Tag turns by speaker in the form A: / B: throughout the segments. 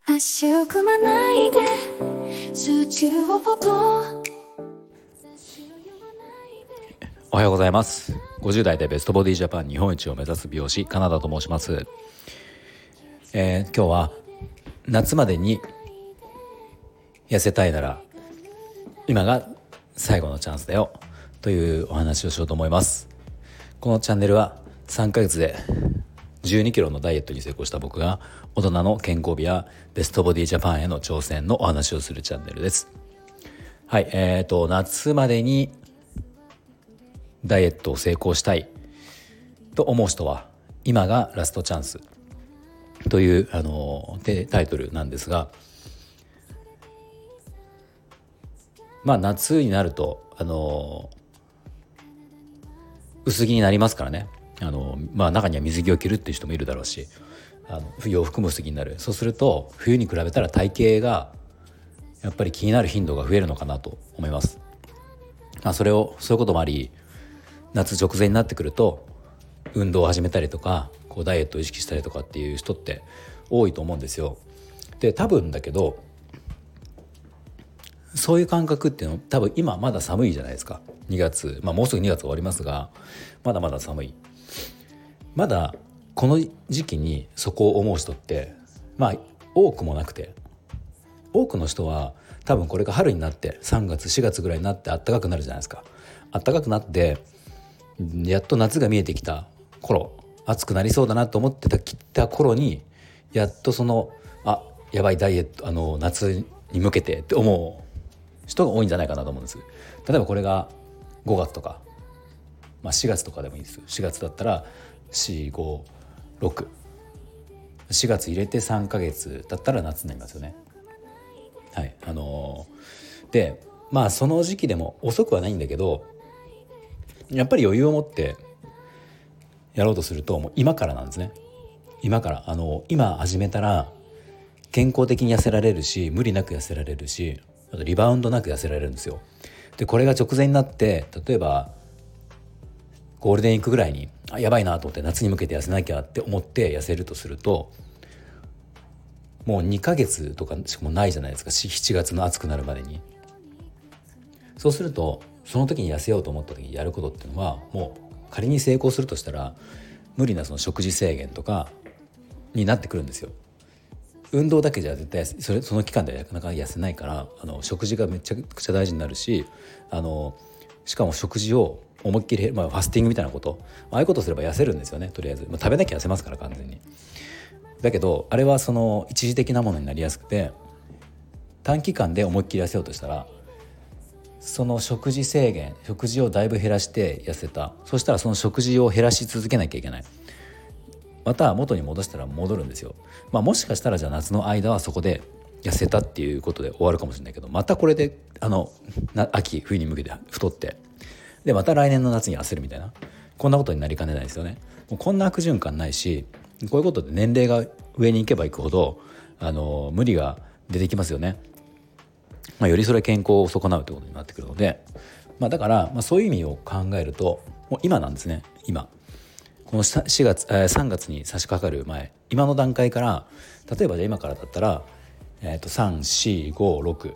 A: 足を組まないで数値をポポ
B: おはようございます。50代でベストボディジャパン日本一を目指す美容師カナダと申します。今日は夏までに痩せたいなら今が最後のチャンスだよというお話をしようと思います。このチャンネルは3ヶ月で12キロのダイエットに成功した僕が大人の健康美やベストボディジャパンへの挑戦のお話をするチャンネルです。はい、夏までにダイエットを成功したいと思う人は今がラストチャンスというタイトルなんですが、夏になると薄着になりますからね。中には水着を着るっていう人もいるだろうし、洋服も薄着になる。そうすると冬に比べたら体型がやっぱり気になる頻度が増えるのかなと思います。そういうこともあり、夏直前になってくると運動を始めたりとかダイエットを意識したりとかっていう人って多いと思うんですよ。で、多分だけどそういう感覚っていうの多分今まだ寒いじゃないですか。2月、もうすぐ2月終わりますが、まだまだ寒い。まだこの時期にそこを思う人って多くもなくて、多くの人は多分これが春になって3月4月ぐらいになって暖かくなるじゃないですか。暖かくなってやっと夏が見えてきた頃、暑くなりそうだなと思ってきた頃にやっとやばいダイエット夏に向けてって思う人が多いんじゃないかなと思うんです。例えばこれが5月とか、4月とかでもいいです。4月だったら4、5、6、4月入れて3ヶ月だったら夏になりますよね。はい、でその時期でも遅くはないんだけど、やっぱり余裕を持ってやろうとするともう今からなんですね。今から今始めたら健康的に痩せられるし、無理なく痩せられるし、あとリバウンドなく痩せられるんですよ。でこれが直前になって、例えばゴールデンウィークぐらいにやばいなと思って夏に向けて痩せなきゃって思って痩せるとすると、もう2ヶ月とかしかもないじゃないですか。7月の暑くなるまでに。そうするとその時に痩せようと思った時にやることっていうのは、もう仮に成功するとしたら無理なその食事制限とかになってくるんですよ。運動だけじゃ絶対その期間ではなかなか痩せないから、食事がめちゃくちゃ大事になるし、しかも食事を思いっきり、ファスティングみたいなこと、ああいうことすれば痩せるんですよね。とりあえず、食べなきゃ痩せますから完全に。だけどあれはその一時的なものになりやすくて、短期間で思いっきり痩せようとしたらその食事制限、食事をだいぶ減らして痩せた。そしたらその食事を減らし続けなきゃいけない。また元に戻したら戻るんですよ。もしかしたらじゃあ夏の間はそこで痩せたっていうことで終わるかもしれないけど、またこれで秋冬に向けて太って、でまた来年の夏に痩せるみたいな、こんなことになりかねないですよね。もうこんな悪循環ないし、こういうことで年齢が上に行けば行くほど無理が出てきますよね。よりそれ健康を損なうということになってくるので、だから、そういう意味を考えるともう今なんですね。今この3月に差し掛かる前、今の段階から、例えばじゃあ今からだったら、3、4、5、6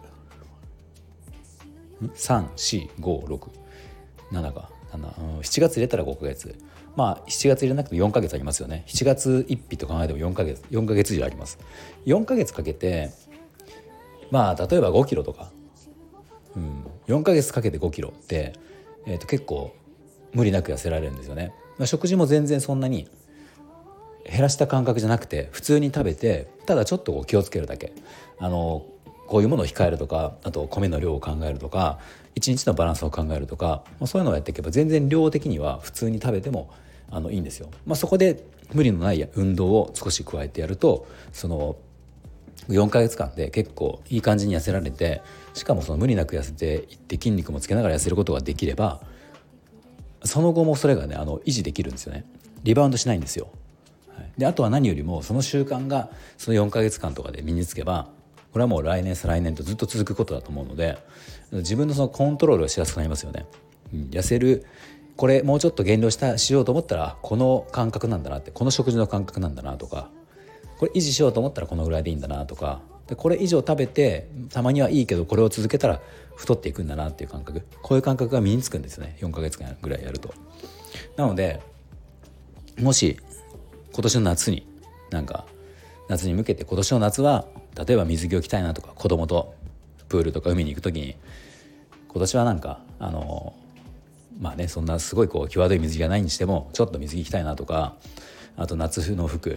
B: 3、4、5、6、7か7月入れたら5ヶ月、7月入れなくても4ヶ月ありますよね。7月1日と考えても4ヶ月以上あります。4ヶ月かけて例えば5キロとか、4ヶ月かけて5キロって、結構無理なく痩せられるんですよね。食事も全然そんなに減らした感覚じゃなくて、普通に食べて、ただちょっと気をつけるだけ、こういうものを控えるとか、あと米の量を考えるとか、1日のバランスを考えるとか、そういうのをやっていけば全然量的には普通に食べてもいいんですよ。そこで無理のない運動を少し加えてやると、その4ヶ月間で結構いい感じに痩せられて、しかもその無理なく痩せていって筋肉もつけながら痩せることができれば、その後もそれがね維持できるんですよね。リバウンドしないんですよ。であとは何よりもその習慣がその4ヶ月間とかで身につけば、これはもう来年再来年とずっと続くことだと思うので、自分のそのコントロールがしやすくなりますよね。痩せる、これもうちょっと減量しようと思ったらこの感覚なんだなって、この食事の感覚なんだなとか、ここれ維持しようと思ったらこのぐらいでいいんだなとか、でこれ以上食べてたまにはいいけどこれを続けたら太っていくんだなっていう感覚、こういう感覚が身につくんですね、4ヶ月間ぐらいやると。なのでもし今年の夏に夏に向けて今年の夏は例えば水着を着たいなとか、子供とプールとか海に行く時に今年はそんなすごい際どい水着がないにしてもちょっと水着着たいなとか、あと夏の服、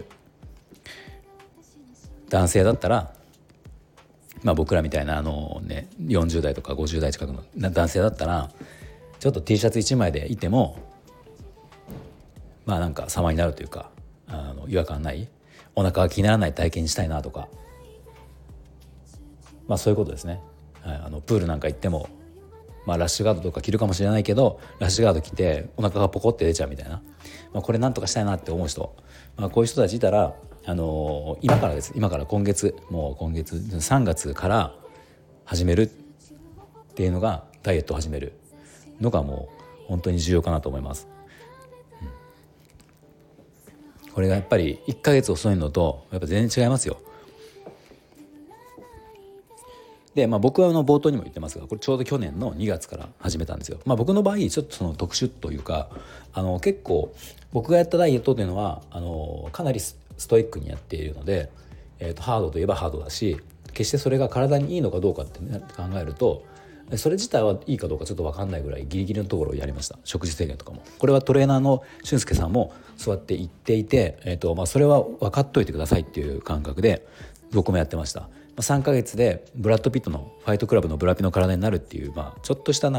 B: 男性だったら僕らみたいな40代とか50代近くの男性だったらちょっと T シャツ1枚でいても様になるというか、違和感ない、お腹が気にならない体型にしたいなとか、そういうことですね。プールなんか行っても、ラッシュガードとか着るかもしれないけど、ラッシュガード着てお腹がポコって出ちゃうみたいな、これなんとかしたいなって思う人、こういう人たちいたら、今から今月3月から始めるっていうのが、ダイエットを始めるのがもう本当に重要かなと思います。これがやっぱり1ヶ月遅いのとやっぱ全然違いますよ。で、僕は冒頭にも言ってますが、これちょうど去年の2月から始めたんですよ。僕の場合ちょっとその特殊というか、結構僕がやったダイエットというのはかなりストイックにやっているので、ハードといえばハードだし、決してそれが体にいいのかどうかって考えると、それ自体はいいかどうかちょっと分かんないぐらいギリギリのところをやりました。食事制限とかも、これはトレーナーの俊介さんもそうやって言っていて、それは分かっといてくださいっていう感覚で僕もやってました。3ヶ月でブラッド・ピットのファイトクラブのブラピの体になるっていう、ちょっとした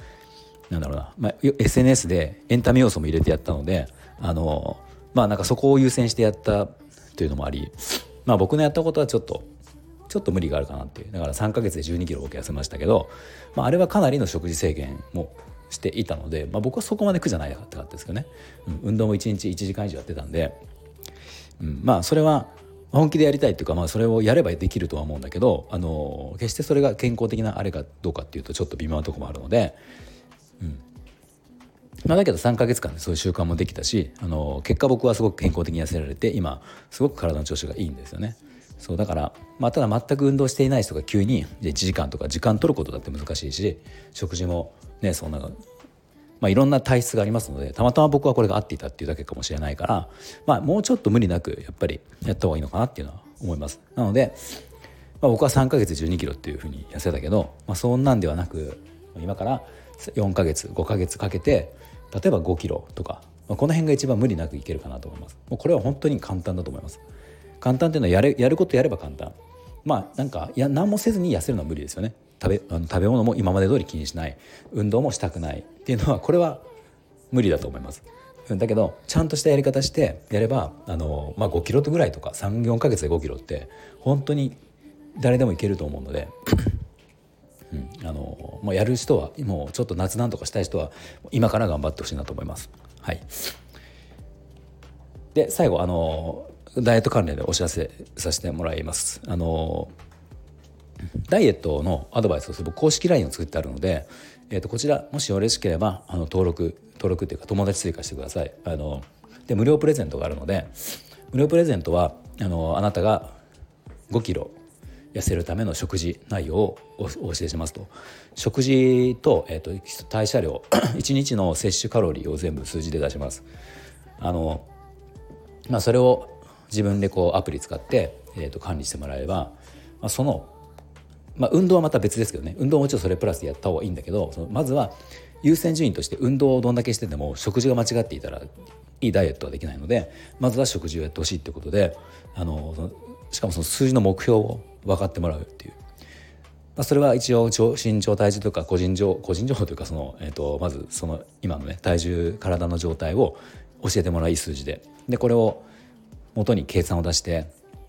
B: SNS でエンタメ要素も入れてやったので、そこを優先してやったというのもあり、僕のやったことはちょっと無理があるかなっていう。だから3ヶ月で12キロ僕痩せましたけど、あれはかなりの食事制限もしていたので、僕はそこまで苦じゃないかったですけどね、運動も1日1時間以上やってたんで、それは本気でやりたいっていうか、それをやればできるとは思うんだけど、決してそれが健康的なあれかどうかっていうとちょっと微妙なところもあるので、だけど3ヶ月間でそういう習慣もできたし、結果僕はすごく健康的に痩せられて、今すごく体の調子がいいんですよね。そうだから、ただ全く運動していない人が急に1時間とか時間取ることだって難しいし、食事もねいろんな体質がありますので、たまたま僕はこれが合っていたっていうだけかもしれないから、もうちょっと無理なくやっぱりやった方がいいのかなっていうのは思います。なので、僕は3ヶ月12キロっていうふうに痩せたけど、そんなんではなく、今から4ヶ月5ヶ月かけて例えば5キロとか、この辺が一番無理なくいけるかなと思います。もうこれは本当に簡単だと思います。簡単っていうのはやることやれば簡単。何もせずに痩せるのは無理ですよね。食べ物も今まで通り気にしない、運動もしたくないっていうのは、これは無理だと思います。だけどちゃんとしたやり方してやれば、5キロぐらいとか 3,4 ヶ月で5キロって本当に誰でもいけると思うのでやる人は、もうちょっと夏なんとかしたい人は今から頑張ってほしいなと思います。はい。で最後ダイエット関連でお知らせさせてもらいます。ダイエットのアドバイスをする公式 LINE を作ってあるので、こちらもしよろしければ登録っていうか友達追加してください。で無料プレゼントがあるので、無料プレゼントはあなたが5キロ痩せるための食事内容をお教えしますと。食事と、代謝量1日の摂取カロリーを全部数字で出します。それを自分でアプリ使って、管理してもらえれば、運動はまた別ですけどね、運動ももちろんそれプラスでやった方がいいんだけど、まずは優先順位として運動をどんだけしてても食事が間違っていたらいいダイエットはできないので、まずは食事をやってほしいってことで、しかもその数字の目標を分かってもらうっていう、それは一応身長体重とか個人情報というか、まずその今のね体重体の状態を教えてもらい、数字でこれを元に計算を出して、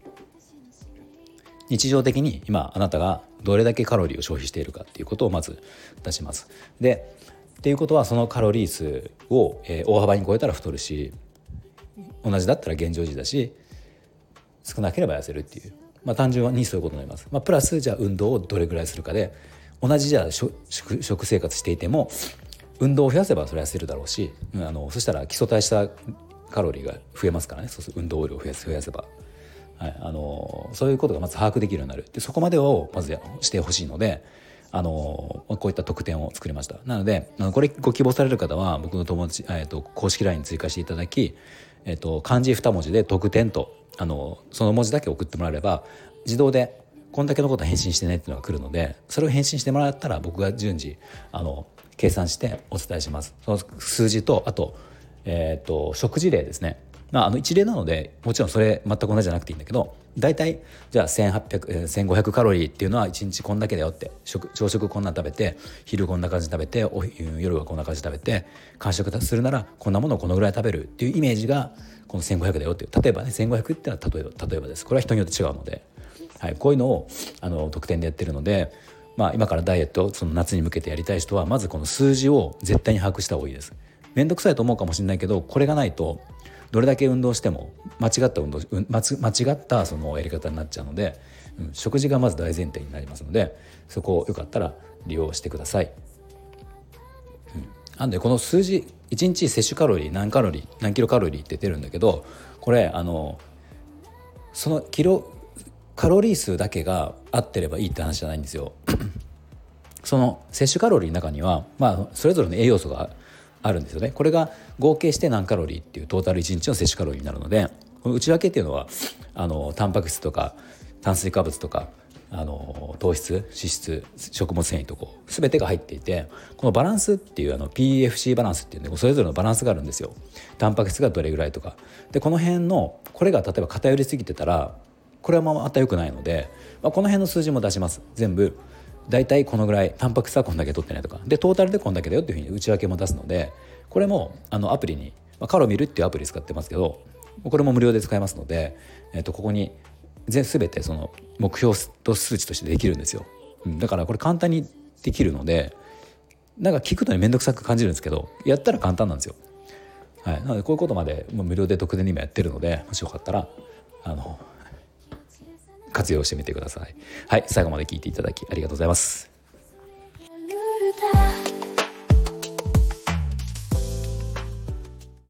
B: 日常的に今あなたがどれだけカロリーを消費しているかっていうことをまず出します。でっていうことは、そのカロリー数を、大幅に超えたら太るし、同じだったら現状維持だし、少なければ痩せるっていう、単純にそういうことになります。プラスじゃあ運動をどれぐらいするかで、同じじゃあ食生活していても運動を増やせばそれは痩せるだろうし、そしたら基礎代謝カロリーが増えますからね。そうする運動量を増やせば、 はい、そういうことがまず把握できるようになる。でそこまでをまずしてほしいので、こういった特典を作りました。なのでこれご希望される方は僕の友達、公式 LINE に追加していただき、漢字2文字で特典とその文字だけ送ってもらえれば自動でこんだけのこと返信してねっていうのが来るので、それを返信してもらったら僕が順次計算してお伝えします。その数字とあと、食事例ですね。一例なのでもちろんそれ全く同じじゃなくていいんだけど、だいたいじゃあ1500カロリーっていうのは1日こんだけだよって、朝食こんな食べて、昼こんな感じ食べて、夜はこんな感じ食べて、間食するならこんなものをこのぐらい食べるっていうイメージがこの1500だよっていう。例えばね、1500っていうのは例えばです。これは人によって違うので、はい、こういうのを特典でやってるので、今からダイエットをその夏に向けてやりたい人はまずこの数字を絶対に把握した方がいいです。めんどくさいと思うかもしれないけど、これがないとどれだけ運動しても間違ったそのやり方になっちゃうので、食事がまず大前提になりますので、そこをよかったら利用してください。なんでこの数字1日摂取カロリー何キロカロリーって出るんだけど、これそのカロリー数だけが合ってればいいって話じゃないんですよ。その摂取カロリーの中には、それぞれの栄養素があるんですよね。これが合計して何カロリーっていうトータル1日の摂取カロリーになるので、この内訳っていうのはタンパク質とか炭水化物とか糖質、脂質、食物繊維と全てが入っていて、このバランスっていうPFC バランスっていうね、それぞれのバランスがあるんですよ。タンパク質がどれぐらいとかで、この辺のこれが例えば偏りすぎてたらこれはまた良くないので、この辺の数字も出します。全部だいたいこのぐらい、タンパク質はこんだけ取ってないとかで、トータルでこんだけだよっていうふうに内訳も出すので、これもアプリに、カロミルっていうアプリ使ってますけど、これも無料で使えますので、ここに全てその目標と数値としてできるんですよ。だからこれ簡単にできるので、なんか聞くのに面倒くさく感じるんですけど、やったら簡単なんですよ。はい、なのでこういうことまで無料で特典に今やってるので、もしよかったら活用してみてください。はい、最後まで聞いていただきありがとうございます。
A: ルルだ